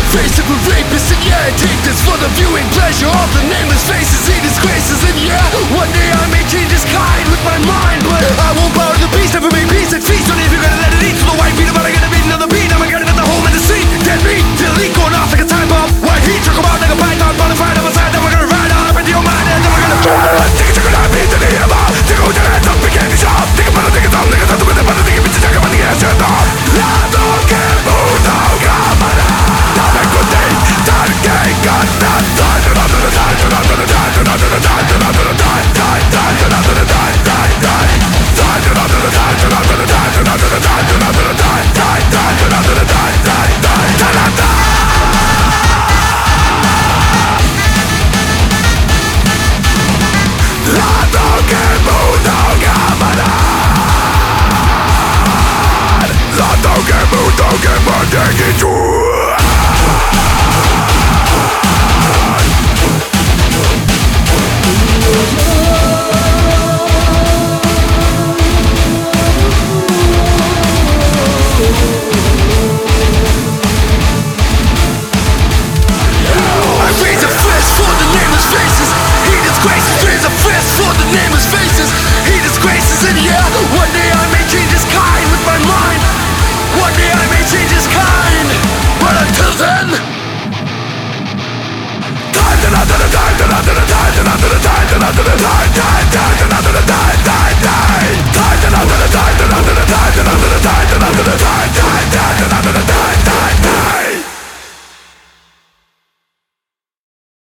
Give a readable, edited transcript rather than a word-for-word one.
face of a rapist, and yeah, I take this for the viewing pleasure of the nameless faces, he disgraces. And yeah, one day I may change his kind with my mind, but